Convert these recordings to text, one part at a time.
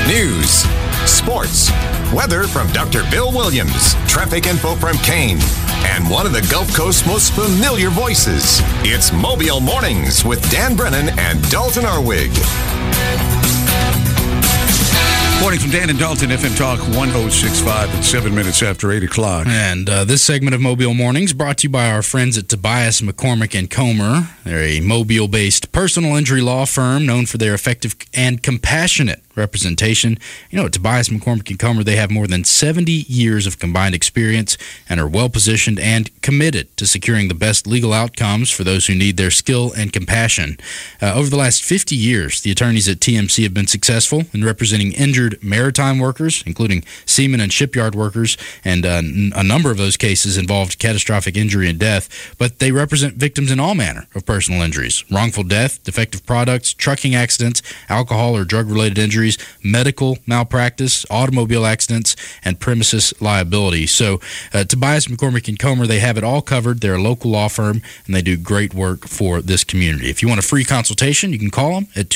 News, sports, weather from Dr. Bill Williams, traffic info from Kane, and one of the Gulf Coast's most familiar voices. It's Mobile Mornings with Dan Brennan and Dalton Arwig. Morning from Dan and Dalton, FM Talk 1065 at 7 minutes after 8 o'clock. And this segment of Mobile Mornings brought to you by our friends at Tobias, McCormick & Comer. They're a Mobile-based personal injury law firm known for their effective and compassionate representation. You know, at Tobias, McCormick & Comer, they have more than 70 years of combined experience and are well-positioned and committed to securing the best legal outcomes for those who need their skill and compassion. Over the last 50 years, the attorneys at TMC have been successful in representing injured maritime workers, including seamen and shipyard workers, and a number of those cases involved catastrophic injury and death, but they represent victims in all manner of personal injuries: wrongful death, defective products, trucking accidents, alcohol or drug-related injuries, medical malpractice, automobile accidents, and premises liability. So Tobias, McCormick & Comer, they have it all covered. They're a local law firm, and they do great work for this community. If you want a free consultation, you can call them at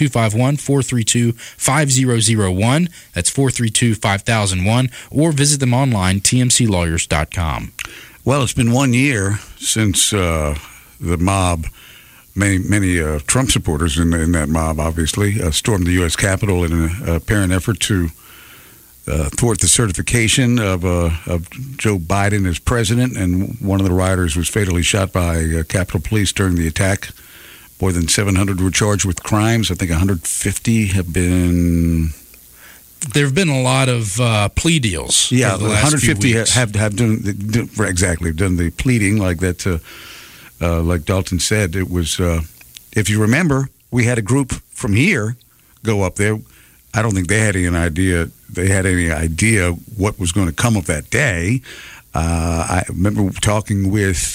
251-432-5001. That's 432-5001, or visit them online, tmclawyers.com. Well, it's been 1 year since the mob, many Trump supporters in that mob, obviously, stormed the U.S. Capitol in an apparent effort to thwart the certification of Joe Biden as president, and one of the rioters was fatally shot by Capitol Police during the attack. More than 700 were charged with crimes. I think 150 have been... There have been a lot of plea deals. Yeah, over the last 150 few weeks. have done the pleading like that. Like Dalton said, it was. If you remember, we had a group from here go up there. I don't think they had any idea. They had any idea what was going to come of that day. I remember talking with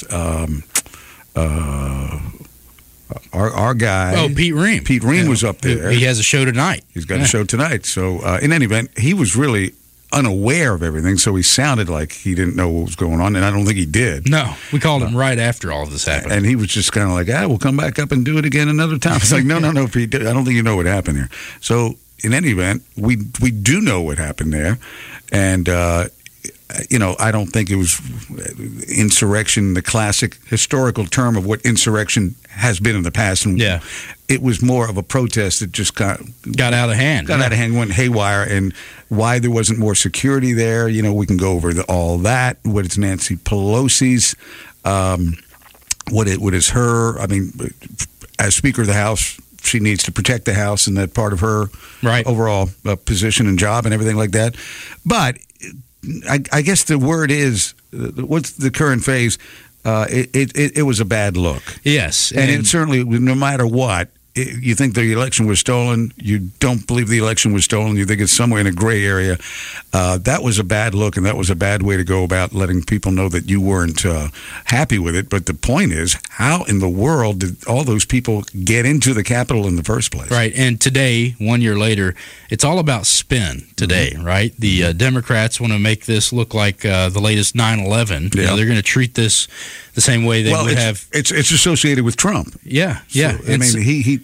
our guy. Oh, Pete Ream. Pete Ream was up there. He has a show tonight. He's got a show tonight. So in any event, he was really unaware of everything, so he sounded like he didn't know what was going on, and I don't think he did. No, we called him right after all of this happened. And he was just kind of like, we'll come back up and do it again another time. It's like, no, Pete, I don't think you know what happened here. So in any event, we do know what happened there, and I don't think it was insurrection, the classic historical term of what insurrection has been in the past. And yeah. It was more of a protest that just got out of hand. Out of hand, went haywire, and why there wasn't more security there. We can go over all that. What is Nancy Pelosi's? What is her? I mean, as Speaker of the House, she needs to protect the House, and that part of her overall position and job and everything like that. But I guess the word is, what's the current phase? It was a bad look. Yes. And it certainly, no matter what, you think the election was stolen, you don't believe the election was stolen, you think it's somewhere in a gray area. That was a bad look, and that was a bad way to go about letting people know that you weren't happy with it. But the point is, how in the world did all those people get into the Capitol in the first place? Right, and today, 1 year later, it's all about spin today, right? The Democrats want to make this look like the latest 9/11. Yeah. They're going to treat this the same way they would have. It's associated with Trump. Yeah. I mean,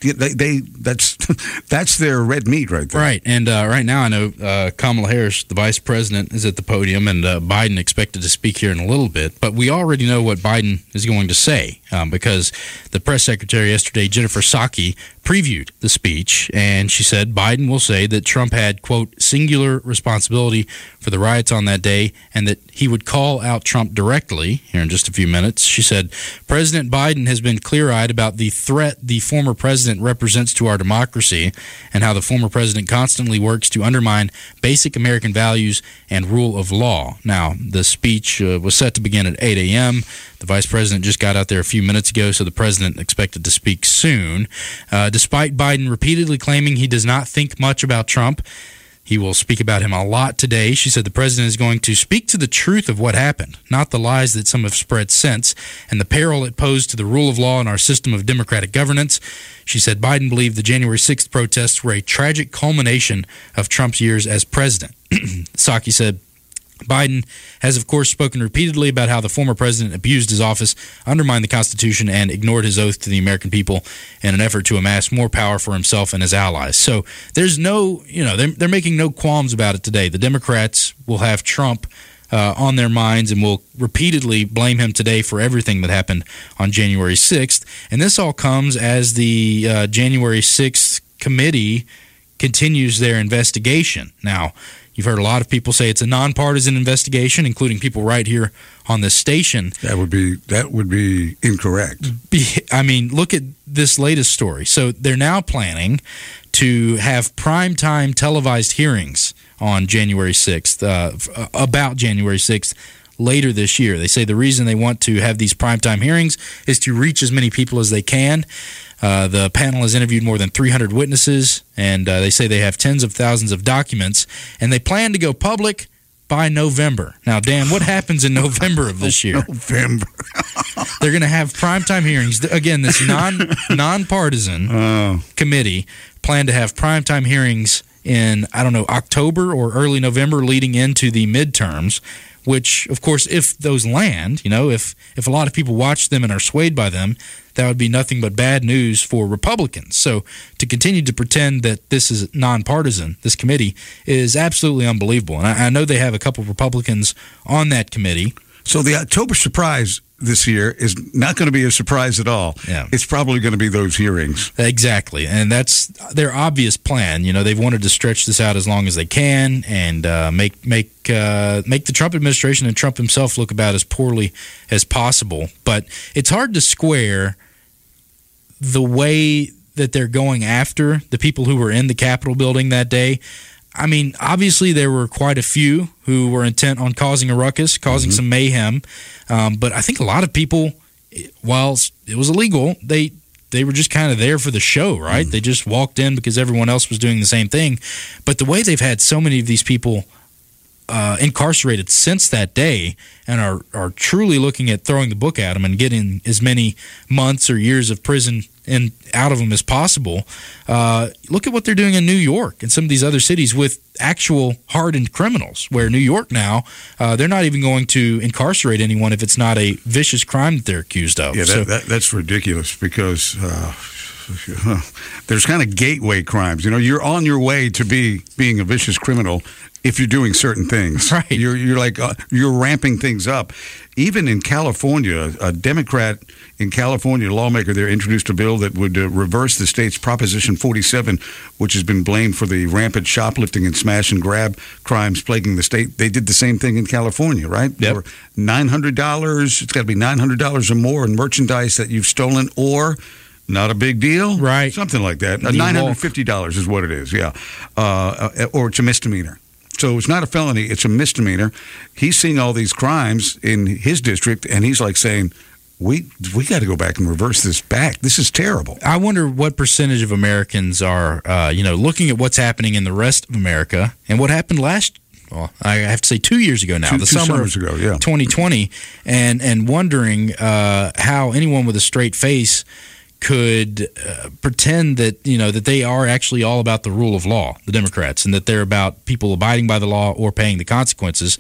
that's their red meat right there. Right, and right now I know Kamala Harris, the vice president, is at the podium, and Biden expected to speak here in a little bit. But we already know what Biden is going to say because the press secretary yesterday, Jennifer Psaki, previewed the speech, and she said Biden will say that Trump had, quote, singular responsibility for the riots on that day, and that he would call out Trump directly here in just a few minutes. She said, President Biden has been clear-eyed about the threat the former president represents to our democracy and how the former president constantly works to undermine basic American values and rule of law. Now, the speech was set to begin at 8 a.m. The vice president just got out there a few minutes ago, so the president expected to speak soon. Despite Biden repeatedly claiming he does not think much about Trump, he will speak about him a lot today. She said the president is going to speak to the truth of what happened, not the lies that some have spread since, and the peril it posed to the rule of law and our system of democratic governance. She said Biden believed the January 6th protests were a tragic culmination of Trump's years as president. Psaki said, Biden has, of course, spoken repeatedly about how the former president abused his office, undermined the Constitution, and ignored his oath to the American people in an effort to amass more power for himself and his allies. So there's no, they're making no qualms about it today. The Democrats will have Trump on their minds and will repeatedly blame him today for everything that happened on January 6th. And this all comes as the January 6th committee continues their investigation. Now, you've heard a lot of people say it's a nonpartisan investigation, including people right here on this station. That would be incorrect. I mean, look at this latest story. So they're now planning to have primetime televised hearings on January 6th, about January 6th, later this year. They say the reason they want to have these primetime hearings is to reach as many people as they can. The panel has interviewed more than 300 witnesses, and they say they have tens of thousands of documents, and they plan to go public by November. Now, Dan, what happens in November of this year? November. They're going to have primetime hearings. Again, this nonpartisan committee plan to have primetime hearings in, October or early November leading into the midterms, which, of course, if those land, if a lot of people watch them and are swayed by them, that would be nothing but bad news for Republicans. So to continue to pretend that this is nonpartisan, this committee, is absolutely unbelievable. And I know they have a couple of Republicans on that committee. So the October surprise this year is not going to be a surprise at all. Yeah. It's probably going to be those hearings. Exactly. And that's their obvious plan. They've wanted to stretch this out as long as they can and make the Trump administration and Trump himself look about as poorly as possible. But it's hard to square the way that they're going after the people who were in the Capitol building that day. I mean, obviously there were quite a few who were intent on causing a ruckus, causing some mayhem. But I think a lot of people, while it was illegal, they were just kind of there for the show, right? They just walked in because everyone else was doing the same thing. But the way they've had so many of these people incarcerated since that day and are truly looking at throwing the book at them and getting as many months or years of prison out of them as possible. Look at what they're doing in New York and some of these other cities with actual hardened criminals, where New York now, they're not even going to incarcerate anyone if it's not a vicious crime that they're accused of. Yeah, that's ridiculous because there's kind of gateway crimes. You're on your way to being a vicious criminal if you're doing certain things. Right. You're like you're ramping things up. Even in California, a Democrat in California, lawmaker there, introduced a bill that would reverse the state's Proposition 47, which has been blamed for the rampant shoplifting and smash and grab crimes plaguing the state. They did the same thing in California, right? Yep. For $900, it's got to be $900 or more in merchandise that you've stolen, or not a big deal, right? Something like that. $950 is what it is, yeah. Or it's a misdemeanor. So it's not a felony, it's a misdemeanor. He's seeing all these crimes in his district, and he's like saying, we got to go back and reverse this back. This is terrible. I wonder what percentage of Americans are, looking at what's happening in the rest of America and what happened I have to say 2 years ago now, the summer of 2020, and wondering how anyone with a straight face could pretend that that they are actually all about the rule of law, the Democrats, and that they're about people abiding by the law or paying the consequences.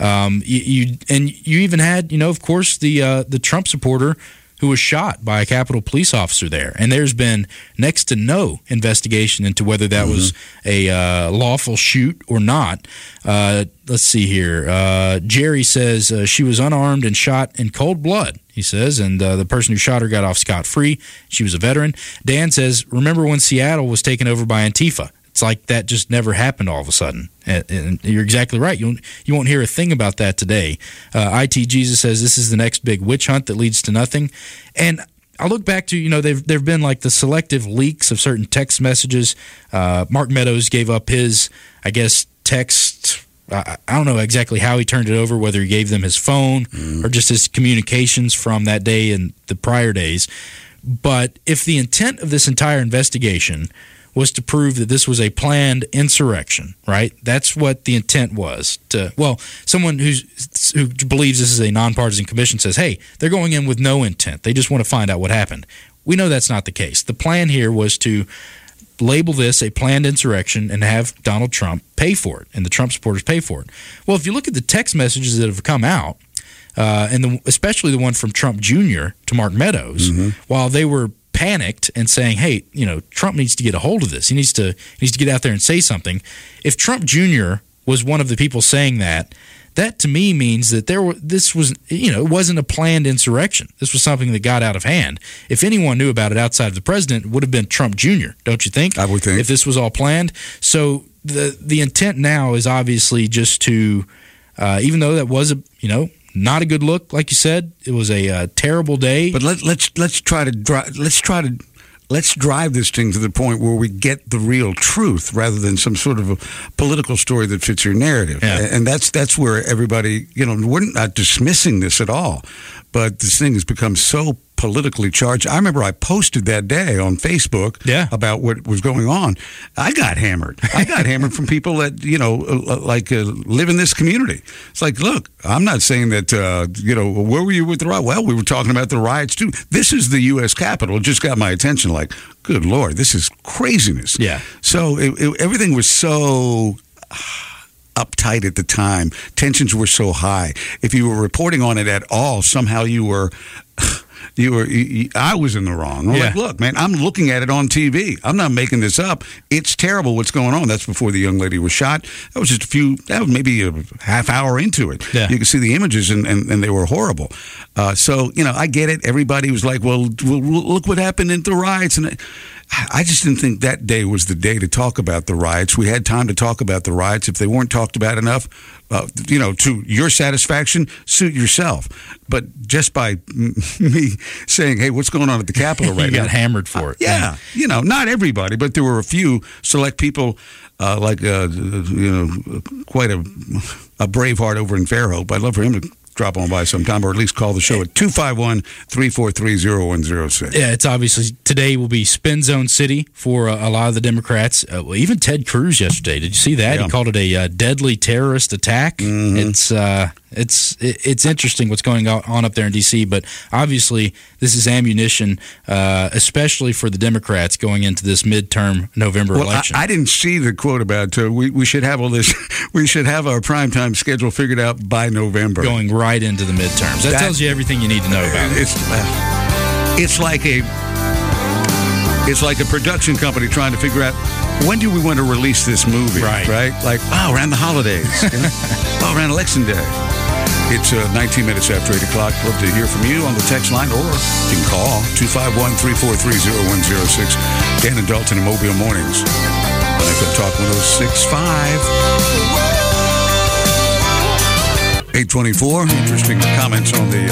You even had of course the Trump supporter who was shot by a Capitol police officer there, and there's been next to no investigation into whether that was a lawful shoot or not. Let's see here. Jerry says she was unarmed and shot in cold blood, he says, and the person who shot her got off scot-free. She was a veteran. Dan says, remember when Seattle was taken over by Antifa? It's like that just never happened all of a sudden. And you're exactly right. You won't hear a thing about that today. IT Jesus says this is the next big witch hunt that leads to nothing. And I look back to, there've been like the selective leaks of certain text messages. Mark Meadows gave up his, I guess, text. I don't know exactly how he turned it over, whether he gave them his phone or just his communications from that day and the prior days. But if the intent of this entire investigation was to prove that this was a planned insurrection, right? That's what the intent was. Someone who believes this is a nonpartisan commission says, hey, they're going in with no intent. They just want to find out what happened. We know that's not the case. The plan here was to label this a planned insurrection and have Donald Trump pay for it and the Trump supporters pay for it. Well, if you look at the text messages that have come out, and especially the one from Trump Jr. to Mark Meadows, while they were panicked and saying, hey, Trump needs to get a hold of this. He needs to get out there and say something. If Trump Jr. was one of the people saying that to me means that this was, it wasn't a planned insurrection. This was something that got out of hand. If anyone knew about it outside of the president, it would have been Trump Jr., don't you think? I would think. If this was all planned. So the intent now is obviously just to, even though that was not a good look, like you said, it was a terrible day. But let's drive this thing to the point where we get the real truth rather than some sort of a political story that fits your narrative. Yeah. And that's where everybody, we're not dismissing this at all, but this thing has become so politically charged. I remember I posted that day on Facebook about what was going on. I got hammered. From people that, live in this community. It's like, look, I'm not saying that, where were you with the riot? Well, we were talking about the riots too. This is the U.S. Capitol. It just got my attention like, good Lord, this is craziness. Yeah. So everything was so uptight at the time. Tensions were so high. If you were reporting on it at all, somehow I was in the wrong. I'm like, look, man, I'm looking at it on TV. I'm not making this up. It's terrible what's going on. That's before the young lady was shot. That was that was maybe a half hour into it. Yeah. You can see the images, and they were horrible. So, I get it. Everybody was like, well, look what happened in the riots. And I just didn't think that day was the day to talk about the riots. We had time to talk about the riots. If they weren't talked about enough, to your satisfaction, suit yourself. But just by me saying, hey, what's going on at the Capitol right now? You got hammered for it. Yeah. Not everybody, but there were a few select people quite a Braveheart over in Fairhope. I'd love for him to drop on by sometime, or at least call the show at 251-343-0106. Yeah, it's obviously today will be spin zone city for a lot of the Democrats. Even Ted Cruz yesterday. Did you see that? Yeah. He called it a deadly terrorist attack. Mm-hmm. It's interesting what's going on up there in D.C., but obviously this is ammunition, especially for the Democrats going into this midterm November election. I didn't see the quote about we should have all this. We should have our primetime schedule figured out by November. Going right into the midterms. That tells you everything you need to know about it. It's like a production company trying to figure out when do we want to release this movie, right? Like, around the holidays, around Election Day. It's 19 minutes after 8 o'clock. Love to hear from you on the text line, or you can call 251-343-0106. Dan and Dalton and Mobile Mornings. FM Talk 106.5. 824. Interesting comments on the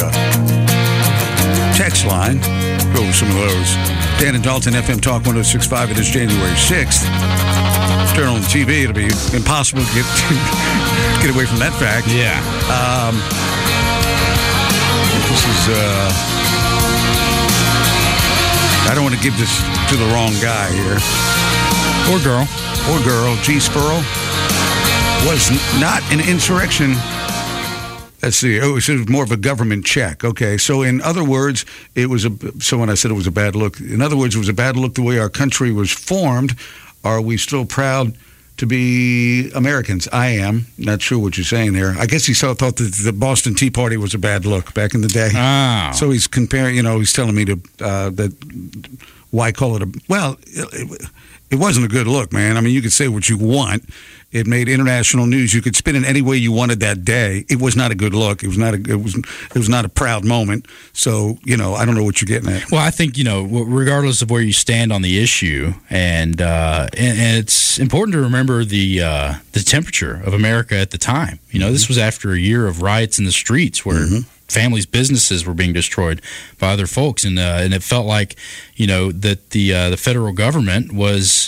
text line. Go over some of those. Dan and Dalton, FM Talk 106.5. It is January 6th. Turn on the TV. It'll be impossible to get away from that fact. Yeah. This is... I don't want to give this to the wrong guy here. Or girl. G. Spurl was not an insurrection. Let's see. Oh, it was more of a government check. Okay. So in other words, so when I said it was a bad look, in other words, it was a bad look the way our country was formed. Are we still proud to be Americans? I am. Not sure what you're saying there. I guess he thought that the Boston Tea Party was a bad look back in the day. Oh. So he's comparing, he's telling me that why call it it wasn't a good look, man. I mean, you could say what you want. It made international news. You could spin it any way you wanted that day. It was not a good look. It was not a proud moment. So, I don't know what you're getting at. Well, I think, regardless of where you stand on the issue, and it's important to remember the temperature of America at the time. This was after a year of riots in the streets where families' businesses were being destroyed by other folks, and it felt like, that the federal government was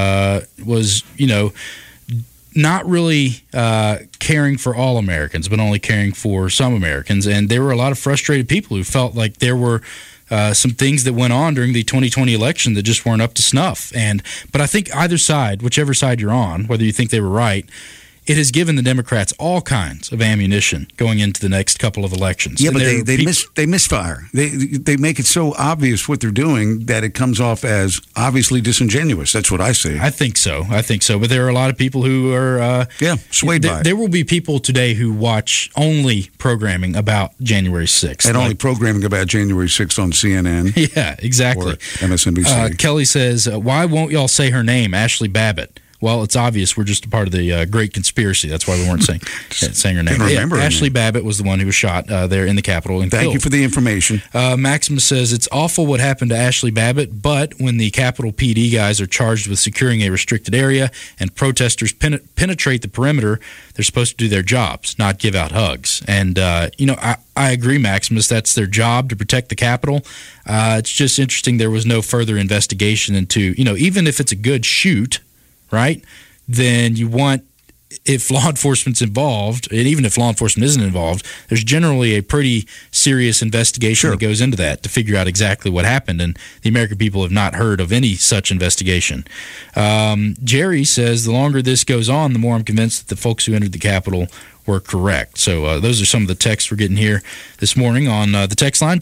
not really caring for all Americans, but only caring for some Americans. And there were a lot of frustrated people who felt like there were some things that went on during the 2020 election that just weren't up to snuff. But I think either side, whichever side you're on, whether you think they were right, it has given the Democrats all kinds of ammunition going into the next couple of elections. Yeah, but they misfire. They make it so obvious what they're doing that it comes off as obviously disingenuous. That's what I say. I think so. But there are a lot of people who are swayed by it. There will be people today who watch only programming about January 6th. And only programming about January 6th on CNN. Yeah, exactly. Or MSNBC. Kelly says, why won't y'all say her name, Ashley Babbitt? Well, it's obvious we're just a part of the great conspiracy. That's why we weren't saying her name. Remember Ashley Babbitt was the one who was shot there in the Capitol and Thank killed. you for the information. Maximus says, it's awful what happened to Ashley Babbitt, but when the Capitol PD guys are charged with securing a restricted area and protesters penetrate the perimeter, they're supposed to do their jobs, not give out hugs. And, I agree, Maximus. That's their job, to protect the Capitol. It's just interesting there was no further investigation into, even if it's a good shoot, right, then you want, if law enforcement's involved, and even if law enforcement isn't involved, there's generally a pretty serious investigation that goes into that to figure out exactly what happened, and the American people have not heard of any such investigation. Jerry says, the longer this goes on, the more I'm convinced that the folks who entered the Capitol were correct. So those are some of the texts we're getting here this morning on the text line,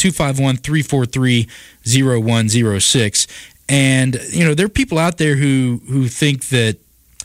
251-343-0106. And, there are people out there who think that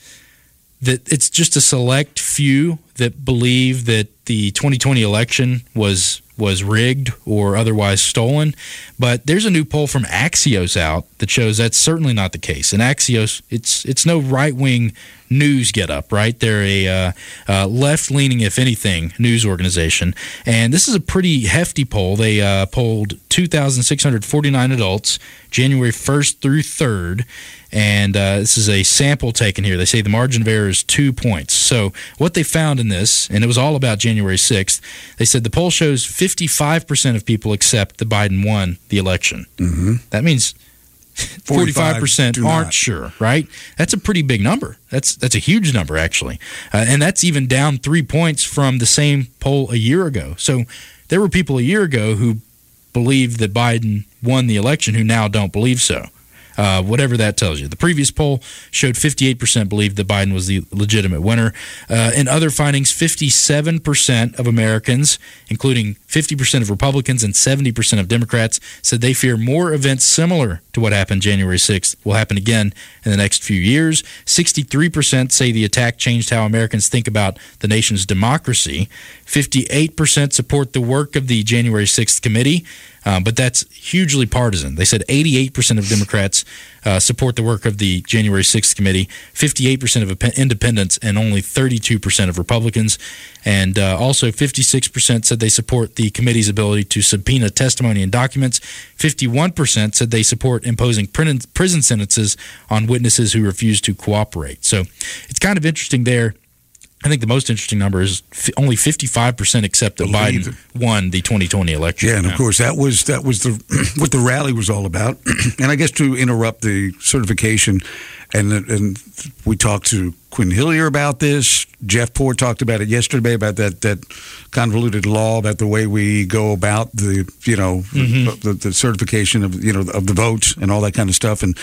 it's just a select few that believe that the 2020 election was rigged or otherwise stolen. But there's a new poll from Axios out that shows that's certainly not the case. And Axios, it's no right-wing news get-up, right? They're a left-leaning, if anything, news organization. And this is a pretty hefty poll. They polled 2,649 adults, January 1st through 3rd. And this is a sample taken here. They say the margin of error is 2 points. So what they found in this, and it was all about January 6th, they said the poll shows 55% of people accept that Biden won the election. Mm-hmm. That means 45% aren't sure, right? That's a pretty big number. That's a huge number, actually. And that's even down 3 points from the same poll a year ago. So there were people a year ago who believed that Biden won the election who now don't believe so. Whatever that tells you. The previous poll showed 58% believed that Biden was the legitimate winner. In other findings, 57% of Americans, including 50% of Republicans and 70% of Democrats, said they fear more events similar to what happened January 6th will happen again in the next few years. 63% say the attack changed how Americans think about the nation's democracy. 58% support the work of the January 6th committee. But that's hugely partisan. They said 88% of Democrats support the work of the January 6th committee, 58% of independents, and only 32% of Republicans. And also 56% said they support the committee's ability to subpoena testimony and documents. 51% said they support imposing prison sentences on witnesses who refuse to cooperate. So it's kind of interesting there. I think the most interesting number is only 55% accept that Biden won the 2020 election. Yeah, and of course that was what the rally was all about. And I guess to interrupt the certification, and we talked to Quinn Hillier about this. Jeff Poore talked about it yesterday about that convoluted law about the way we go about the the certification of of the votes and all that kind of stuff. And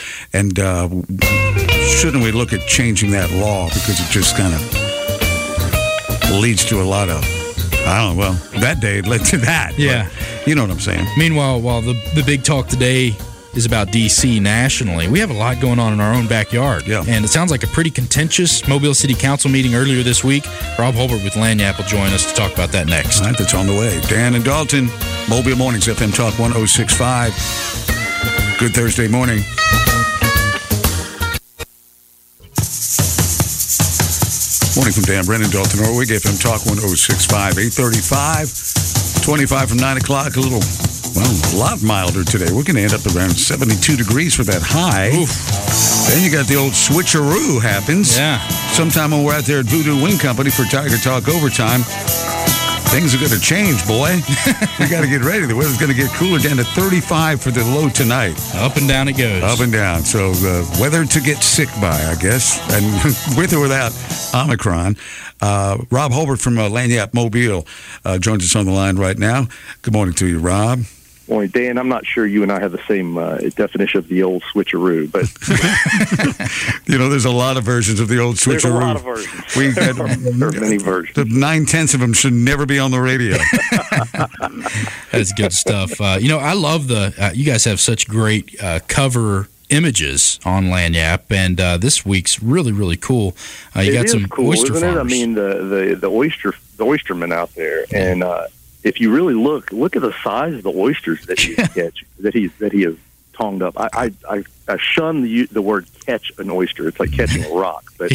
shouldn't we look at changing that law because it just kind of leads to a lot of, that day it led to that. Yeah. But you know what I'm saying. Meanwhile, while the big talk today is about D.C. nationally, we have a lot going on in our own backyard. Yeah. And it sounds like a pretty contentious Mobile City Council meeting earlier this week. Rob Holbert with Lagniappe will join us to talk about that next. All right, that's on the way. Dan and Dalton, Mobile Mornings, FM Talk 106.5. Good Thursday morning. Morning from Dan Brennan, Dalton Orwig, FM Talk 106.5, 8:35, 25 from 9 o'clock, a lot milder today. We're going to end up around 72 degrees for that high. Oof. Then you got the old switcheroo happens. Yeah. Sometime when we're out there at Voodoo Wing Company for Tiger Talk Overtime, things are going to change, boy. We got to get ready. The weather's going to get cooler, down to 35 for the low tonight. Up and down it goes. Up and down. So weather to get sick by, I guess, and with or without Omicron. Rob Holbert from Lagniappe Mobile joins us on the line right now. Good morning to you, Rob. Boy, Dan, I'm not sure you and I have the same definition of the old switcheroo, but there's a lot of versions of the old switcheroo. There's a lot of versions. There are many versions. 9/10 of them should never be on the radio. That's good stuff. I love you guys have such great cover images on Lagniappe, and this week's really, really cool. You got some cool, oyster isn't farmers. it? I mean, the oystermen out there, and if you really look at the size of the oysters that he that he has tonged up. I shun the word catch an oyster. It's like catching a rock, but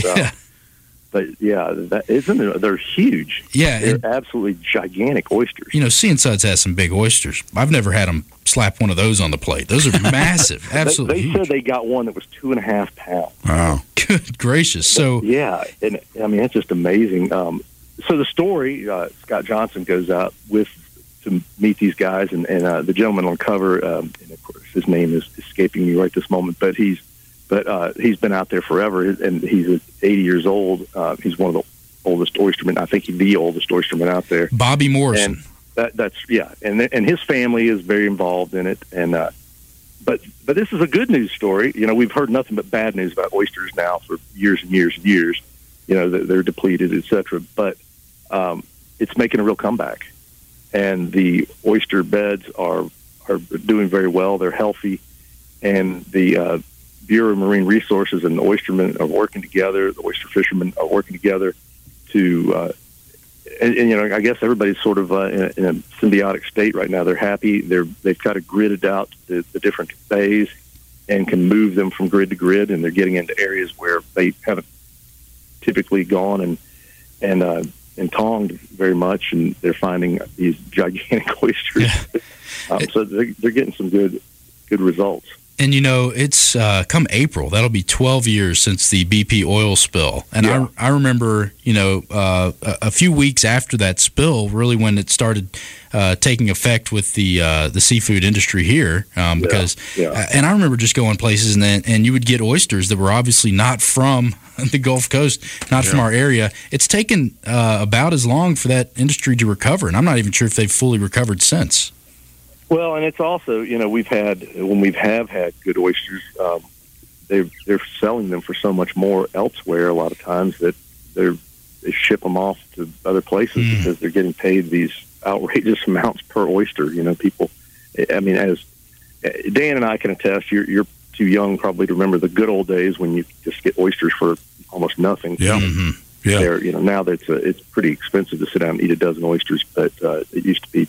isn't it? They're huge. Yeah, they're absolutely gigantic oysters. Sea and Suds has some big oysters. I've never had them slap one of those on the plate. Those are massive, absolutely. They huge. said they got one that was 2.5 pounds. Wow, good gracious! So yeah, and I mean that's just amazing. So the story, Scott Johnson goes out to meet these guys, and the gentleman on cover, and of course his name is escaping me right this moment, but he's been out there forever, and he's 80 years old. He's one of the oldest oystermen. I think he's the oldest oysterman out there. Bobby Morrison. And that's and his family is very involved in it. And but this is a good news story. We've heard nothing but bad news about oysters now for years and years and years. They're depleted, etc. But it's making a real comeback, and the oyster beds are doing very well. They're healthy, and the Bureau of Marine Resources and the oystermen are working together. The oyster fishermen are working together to, I guess everybody's sort of in a symbiotic state right now. They're happy. They've kind of gridded out the different bays and can move them from grid to grid, and they're getting into areas where they haven't typically gone and tonged very much, and they're finding these gigantic oysters. Yeah. So they're getting some good results. And, it's come April, that'll be 12 years since the BP oil spill. And yeah. I remember, a few weeks after that spill, really when it started taking effect with the seafood industry here. Because, and I remember just going places and you would get oysters that were obviously not from the Gulf Coast, not from our area. It's taken about as long for that industry to recover, and I'm not even sure if they've fully recovered since. Well, and it's also, when we have had good oysters, they're selling them for so much more elsewhere a lot of times that they ship them off to other places because they're getting paid these outrageous amounts per oyster. People, I mean, as Dan and I can attest, you're too young probably to remember the good old days when you just get oysters for almost nothing. Yeah. Yeah. Now that it's pretty expensive to sit down and eat a dozen oysters, but it used to be,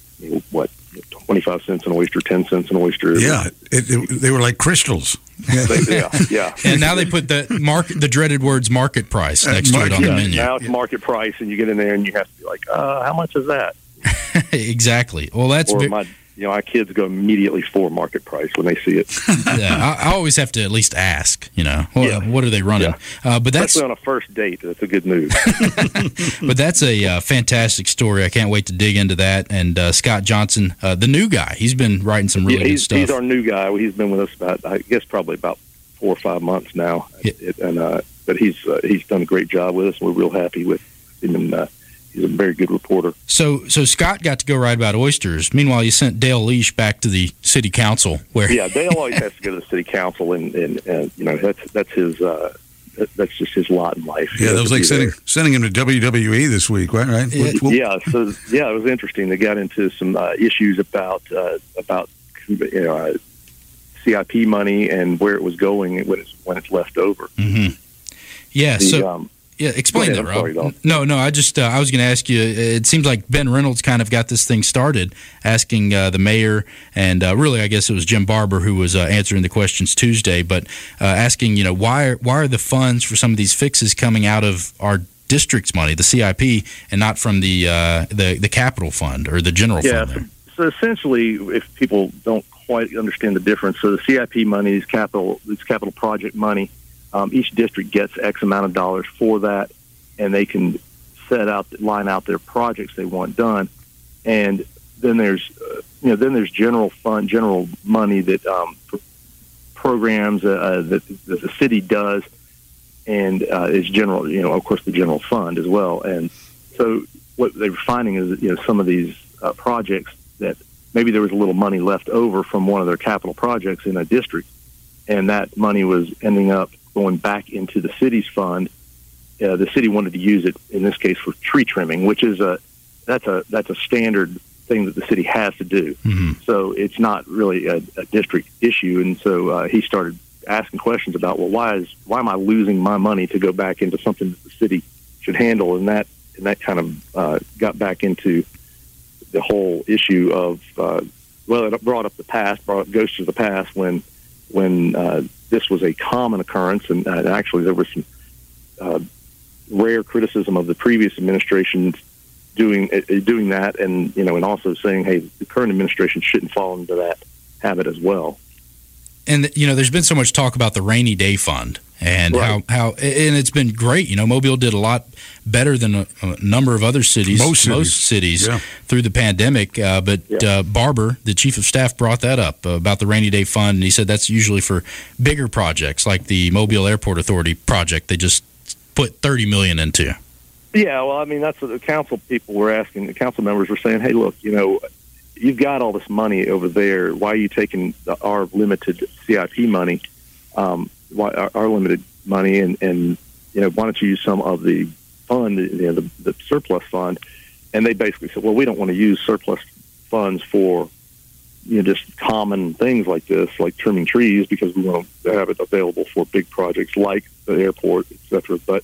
25 cents an oyster, 10 cents an oyster. Yeah, they were like crystals. Yeah. And now they put the dreaded words market price next to it on the menu. Now it's market price, and you get in there and you have to be like, how much is that? Exactly. Well, that's our kids go immediately for market price when they see it. Yeah, I always have to at least ask. What are they running? But that's especially on a first date. That's a good move. But that's a fantastic story. I can't wait to dig into that. And Scott Johnson, the new guy, he's been writing some really good stuff. He's our new guy. He's been with us probably about 4 or 5 months now. Yeah. But he's done a great job with us, and we're real happy with him. And he's a very good reporter. So Scott got to go write about oysters. Meanwhile, you sent Dale Leash back to the city council. Dale always has to go to the city council, and that's his. That's just his lot in life. Yeah, that was like sending him to WWE this week, right? It was interesting. They got into some issues about CIP money and where it was going when it's left over. Mm-hmm. Yeah. Explain that, Rob. Sorry, No. I was going to ask you. It seems like Ben Reynolds kind of got this thing started, asking the mayor and really, I guess it was Jim Barber who was answering the questions Tuesday, but asking, why are the funds for some of these fixes coming out of our district's money, the CIP, and not from the capital fund or the general fund? There? So essentially, if people don't quite understand the difference, so the CIP money is capital project money. Each district gets X amount of dollars for that, and they can line out their projects they want done. And then there's general money that for programs that the city does, and is general, of course, the general fund as well. And so what they're finding is that some of these projects that maybe there was a little money left over from one of their capital projects in a district, and that money was ending up going back into the city's fund. The city wanted to use it in this case for tree trimming, which is that's a standard thing that the city has to do. Mm-hmm. So it's not really a district issue. And so he started asking questions about, well, why am I losing my money to go back into something that the city should handle? And that kind of got back into the whole issue of it brought up ghosts of the past when this was a common occurrence, and actually there was some rare criticism of the previous administration doing that, and and also saying, hey, the current administration shouldn't fall into that habit as well. And there's been so much talk about the rainy day fund and right. how and it's been great. Mobile did a lot better than a number of other cities, most cities yeah. through the pandemic. But Barber, the chief of staff, brought that up about the rainy day fund, and he said that's usually for bigger projects like the Mobile Airport Authority project. They just put $30 million into. Yeah, well, I mean, that's what the council people were asking. The council members were saying, hey, look, you've got all this money over there. Why are you taking our limited CIP money, our limited money, and why don't you use some of the fund, the surplus fund? And they basically said, well, we don't want to use surplus funds for just common things like this, like trimming trees, because we want to have it available for big projects like the airport, et cetera. But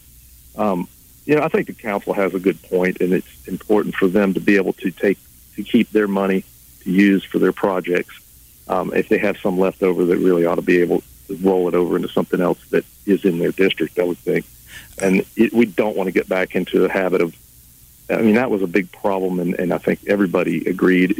I think the council has a good point, and it's important for them to be able to keep their money to use for their projects. If they have some left over, that really ought to be able to roll it over into something else that is in their district, I would think. And we don't want to get back into the habit of, that was a big problem, and I think everybody agreed,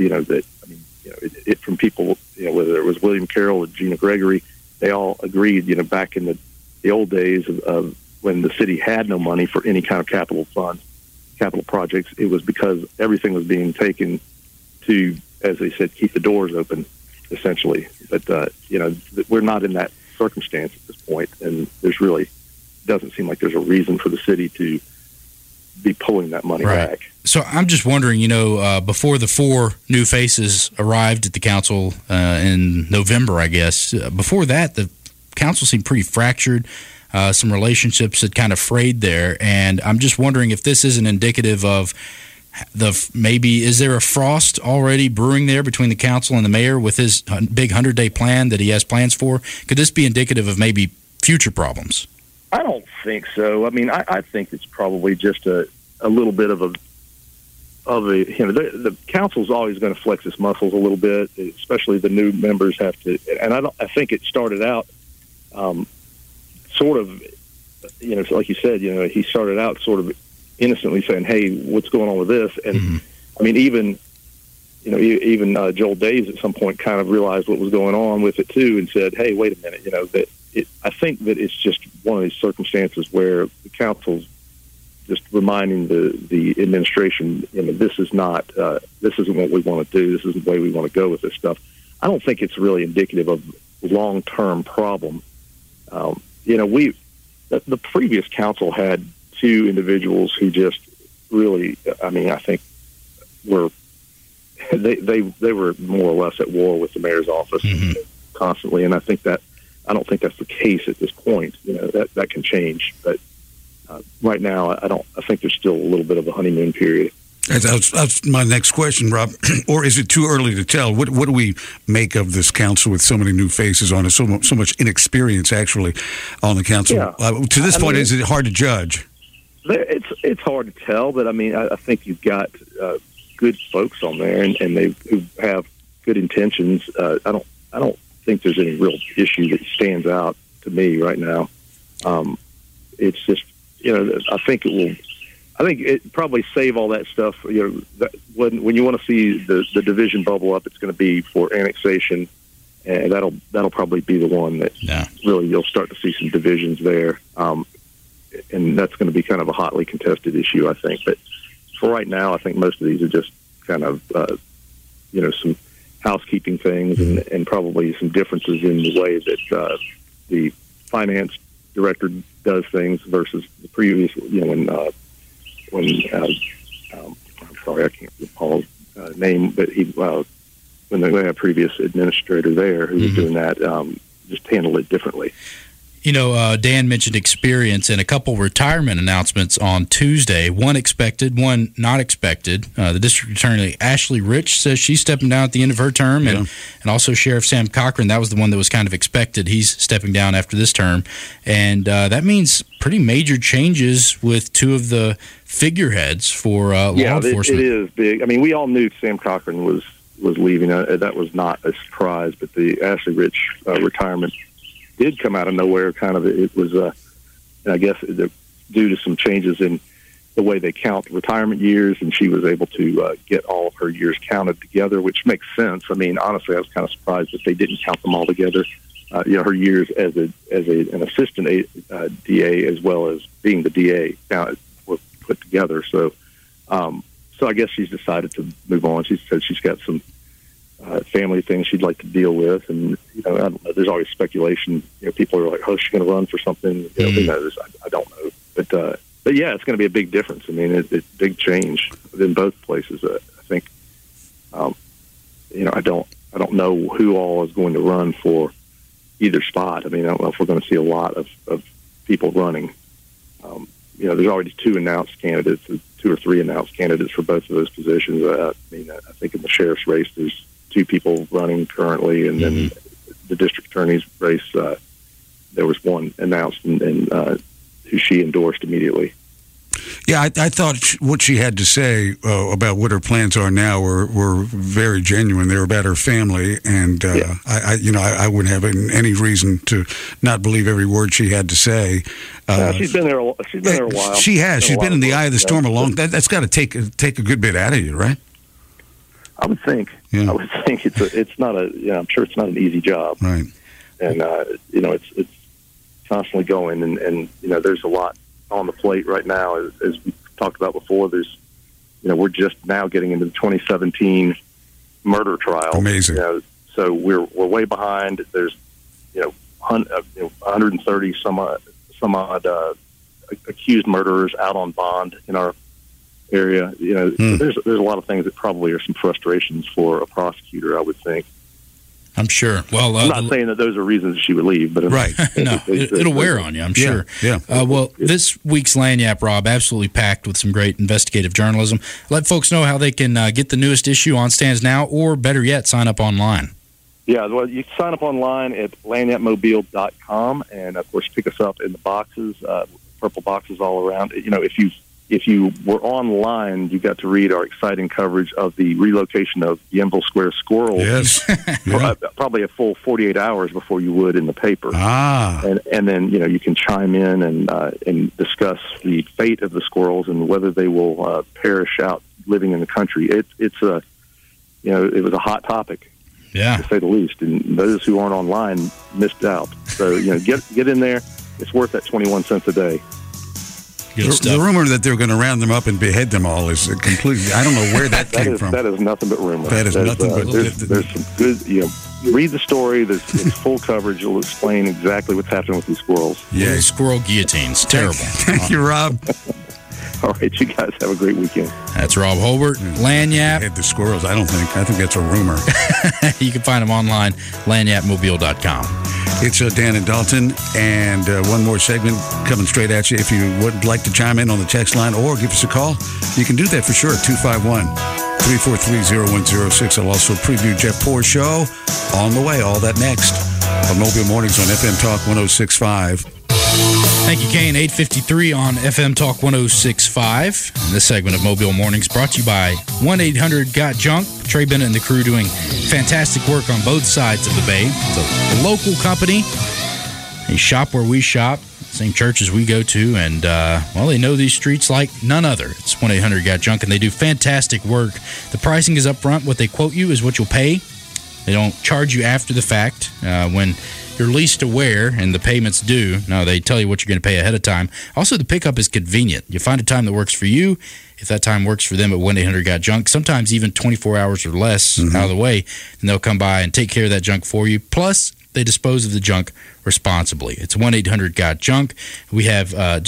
from people, whether it was William Carroll or Gina Gregory, they all agreed, back in the old days of when the city had no money for any kind of capital projects, it was because everything was being taken to, as they said, keep the doors open, essentially. But, we're not in that circumstance at this point, and there's really doesn't seem like there's a reason for the city to be pulling that money back. So I'm just wondering, before the 4 new faces arrived at the council in November, I guess, before that, the council seemed pretty fractured. Some relationships had kind of frayed there, and I'm just wondering if this isn't indicative of maybe is there a frost already brewing there between the council and the mayor with his big 100-day plan that he has plans for? Could this be indicative of maybe future problems? I don't think so. I think it's probably just a little bit of a the council's always going to flex its muscles a little bit, especially the new members have to. And I think it started out sort of, like you said, he started out sort of innocently saying, "Hey, what's going on with this?" And even Joel Days at some point kind of realized what was going on with it too, and said, "Hey, wait a minute, I think that it's just one of these circumstances where the council's just reminding the administration, this is not, this isn't what we want to do. This isn't the way we want to go with this stuff." I don't think it's really indicative of long-term problem. The previous council had 2 individuals who just really, I think they were more or less at war with the mayor's office constantly, and I don't think that's the case at this point. That can change, but right now, I think there's still a little bit of a honeymoon period. That's my next question, Rob. Or is it too early to tell? What do we make of this council with so many new faces on it, so much inexperience actually on the council? Yeah. To this point, is it hard to judge? It's hard to tell, but I think you've got good folks on there, and who have good intentions. I don't think there's any real issue that stands out to me right now. It's just, I think it probably save all that stuff. When you want to see the division bubble up, it's going to be for annexation, and that'll probably be the one that really you'll start to see some divisions there. And that's going to be kind of a hotly contested issue, I think. But for right now, I think most of these are just kind of, some housekeeping things and probably some differences in the way that the finance director does things versus the previous, I'm sorry, I can't recall his name, but when they had a previous administrator there who was doing that, just handled it differently. You know, Dan mentioned experience and a couple retirement announcements on Tuesday. One expected, one not expected. The district attorney, Ashley Rich, says she's stepping down at the end of her term, and also Sheriff Sam Cochran, that was the one that was kind of expected. He's stepping down after this term. And that means pretty major changes with two of the figureheads for law enforcement. It is big. I mean, we all knew Sam Cochran was leaving. That was not a surprise, but the Ashley Rich retirement did come out of nowhere. Kind of, it was, I guess, due to some changes in the way they count retirement years, and she was able to get all of her years counted together, which makes sense. I mean, honestly, I was kind of surprised that they didn't count them all together. Her years as an assistant DA as well as being the DA were put together. So I guess she's decided to move on. She said she's got some family things she'd like to deal with, and I don't know, there's always speculation. People are like, "Oh, she's going to run for something." Who knows? I don't know, but yeah, it's going to be a big difference. I mean, it's big change in both places. I think, I don't know who all is going to run for either spot. I mean, I don't know if we're going to see a lot of people running. There's already two or three announced candidates for both of those positions. I think in the sheriff's race, there's two people running currently, and then the district attorney's race, there was one announced and who she endorsed immediately. Yeah, I thought what she had to say about what her plans are now were very genuine. They were about her family, and I wouldn't have any reason to not believe every word she had to say. She's been there a while. She has. She's been in the eye of the storm a long. That's got to take a good bit out of you, right? I would think. Yeah. I would think it's not I'm sure it's not an easy job, right? And it's constantly going, and there's a lot on the plate right now, as we talked about before. There's, we're just now getting into the 2017 murder trial. Amazing. So we're way behind. There's 130 some odd accused murderers out on bond in our area. So there's a lot of things that probably are some frustrations for a prosecutor, I would think. I'm sure. Well, I'm not saying that those are reasons she would leave, but right. No, it'll wear on you, I'm sure. Yeah. This week's Lagniappe, Rob, absolutely packed with some great investigative journalism. Let folks know how they can get the newest issue on stands now, or better yet, sign up online. Yeah, well, you can sign up online at lagniappemobile.com, and of course, pick us up in the boxes, purple boxes all around. If you were online, you got to read our exciting coverage of the relocation of Yenville Square squirrels. Yes. Probably a full 48 hours before you would in the paper. And then, you can chime in and discuss the fate of the squirrels and whether they will perish out living in the country. It was a hot topic, to say the least. And those who aren't online missed out. So, get in there. It's worth that 21 cents a day. The rumor that they're going to round them up and behead them all is completely. I don't know where that came from. That is nothing but rumor. That is nothing but. There's some good. Read the story. It's full coverage. It'll explain exactly what's happening with these squirrels. Yeah, squirrel guillotines. Terrible. Thank you, Rob. All right, you guys have a great weekend. That's Rob Holbert, Lagniappe. Behead the squirrels. I think that's a rumor. You can find them online, lagniappemobile.com. It's Dan and Dalton, and one more segment coming straight at you. If you would like to chime in on the text line or give us a call, you can do that for sure at 251-343-0106. I'll also preview Jeff Poor's show on the way. All that next on Mobile Mornings on FM Talk 106.5. Thank you, Kane. 8:53 on FM Talk 106.5. And this segment of Mobile Mornings brought to you by 1-800-GOT-JUNK. Trey Bennett and the crew doing fantastic work on both sides of the bay. It's a local company. They shop where we shop, same church as we go to, and, they know these streets like none other. It's 1-800-GOT-JUNK, and they do fantastic work. The pricing is up front. What they quote you is what you'll pay. They don't charge you after the fact when you're least aware and the payment's due. No, they tell you what you're going to pay ahead of time. Also, the pickup is convenient. You find a time that works for you. If that time works for them at 1-800-GOT-JUNK, sometimes even 24 hours or less out of the way, and they'll come by and take care of that junk for you. Plus, they dispose of the junk responsibly. It's 1-800-GOT-JUNK. We have just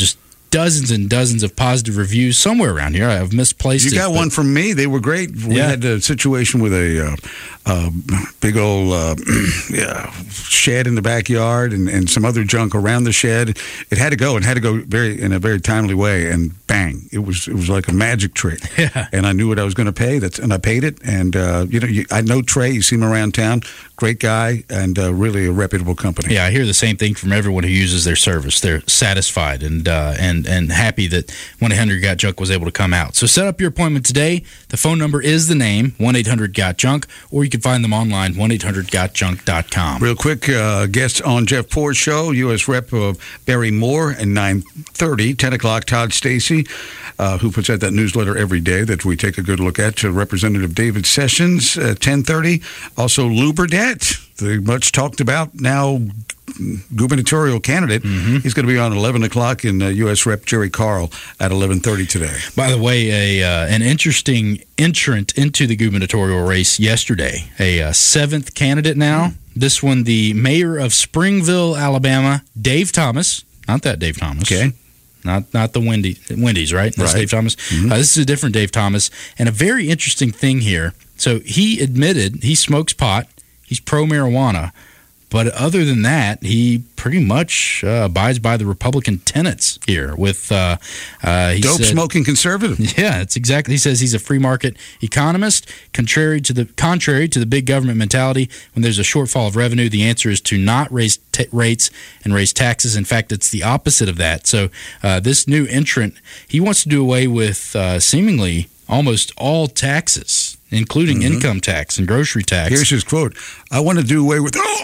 dozens and dozens of positive reviews somewhere around here. I've misplaced it. You got one from me. They were great. We had a situation with a big old shed in the backyard and some other junk around the shed. It had to go, and had to go in a very timely way. And bang, it was like a magic trick. Yeah. And I knew what I was going to pay. And I paid it. And I know Trey. You see him around town. Great guy, and really a reputable company. Yeah, I hear the same thing from everyone who uses their service. They're satisfied and happy that 1-800-GOT-JUNK was able to come out. So set up your appointment today. The phone number is the name, 1-800-GOT-JUNK, or you can find them online, 1-800-GOT-JUNK.com. Real quick, guests on Jeff Poor's show, U.S. Rep. Barry Moore, and 9:30, 10 o'clock, Todd Stacy, who puts out that newsletter every day that we take a good look at, to Representative David Sessions at 10:30. Also, Lou Burdett, the much talked about now gubernatorial candidate. He's going to be on 11 o'clock in U.S. Rep. Jerry Carl at 11:30 today. By the way, an interesting entrant into the gubernatorial race yesterday, a seventh candidate now. This one, the mayor of Springville, Alabama, Dave Thomas. Not that Dave Thomas. Okay. Not the Wendy's, right? That's Right. Dave Thomas. This is a different Dave Thomas. And a very interesting thing here. So he admitted he smokes pot. He's pro-marijuana. But other than that, he pretty much abides by the Republican tenets here. With Dope-smoking conservative. Yeah, it's exactly. He says he's a free market economist. Contrary to the big government mentality, when there's a shortfall of revenue, the answer is to not raise rates and raise taxes. In fact, it's the opposite of that. So this new entrant, he wants to do away with seemingly almost all taxes, including income tax and grocery tax. Here's his quote: "I want to do away with all."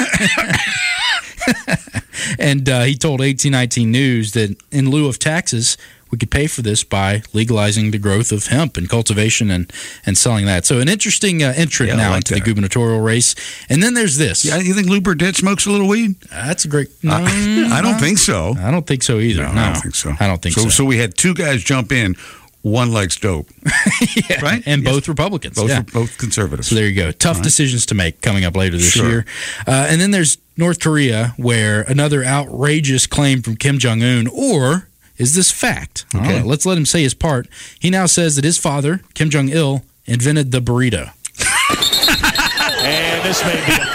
And he told 1819 News that in lieu of taxes, we could pay for this by legalizing the growth of hemp and cultivation and selling that. So an interesting entrant into the gubernatorial race. And then there's this. Yeah, you think Lou Burdett smokes a little weed? That's a great... I don't think so. I don't think so either. No, I don't think so. I don't think so. So we had two guys jump in. One likes dope. Yeah, right? And both Republicans. Both conservatives. So there you go. Tough decisions to make coming up later this year. And then there's North Korea, where another outrageous claim from Kim Jong-un, or is this fact? Okay. Let's let him say his part. He now says that his father, Kim Jong-il, invented the burrito. And this may be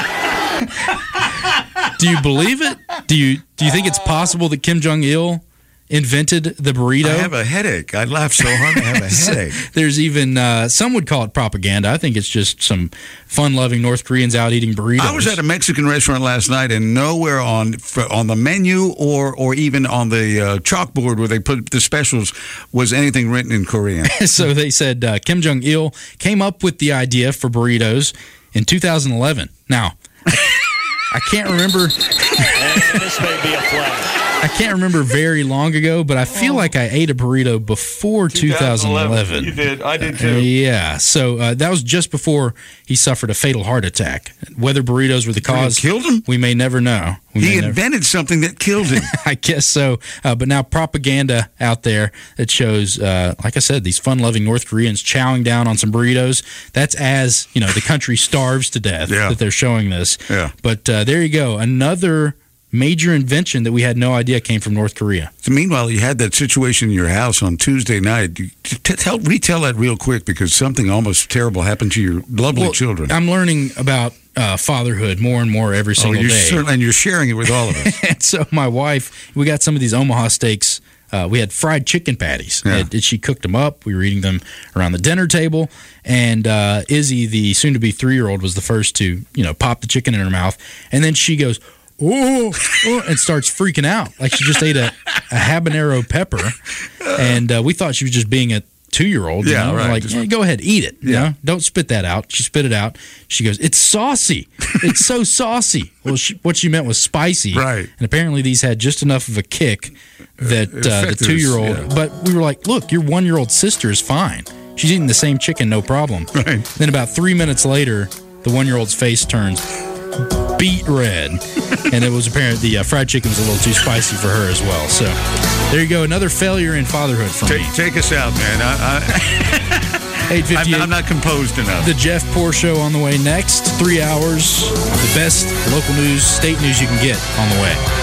a plan. Do you believe it? Do you think it's possible that Kim Jong-il invented the burrito? I have a headache. I laugh so hard I have a headache. There's even, some would call it propaganda. I think it's just some fun-loving North Koreans out eating burritos. I was at a Mexican restaurant last night, and nowhere on the menu or even on the chalkboard where they put the specials was anything written in Korean. So they said Kim Jong-il came up with the idea for burritos in 2011. Now, I can't remember. And this may be a flag. I can't remember very long ago, but I feel like I ate a burrito before 2011. You did. I did too. Yeah. So that was just before he suffered a fatal heart attack. Whether burritos were the cause, killed him? We may never know. He invented something that killed him. I guess so. But now propaganda out there that shows, like I said, these fun-loving North Koreans chowing down on some burritos. That's as, the country starves to death that they're showing this. Yeah. But there you go. Another major invention that we had no idea came from North Korea. So meanwhile, you had that situation in your house on Tuesday night. Retell that real quick, because something almost terrible happened to your lovely children. I'm learning about fatherhood more and more every single day. And you're sharing it with all of us. And so my wife, we got some of these Omaha steaks. We had fried chicken patties. Yeah. She cooked them up. We were eating them around the dinner table. And Izzy, the soon-to-be 3-year-old, was the first to, pop the chicken in her mouth. And then she goes, oh, and starts freaking out like she just ate a habanero pepper. And we thought she was just being a 2-year-old. Yeah, right. Like, go ahead, eat it. Don't spit that out. She spit it out. She goes, it's saucy. It's so saucy. Well, what she meant was spicy. Right. And apparently these had just enough of a kick that the 2-year-old. Yeah. But we were like, look, your 1-year-old sister is fine. She's eating the same chicken, no problem. Right. Then about 3 minutes later, the 1-year-old's face turns beet red, and it was apparent the fried chicken was a little too spicy for her as well. So there you go, another failure in fatherhood from me. Take us out, man. 8:58. I'm not composed enough. The Jeff Poor Show on the way next. 3 hours, the best local news, state news you can get on the way.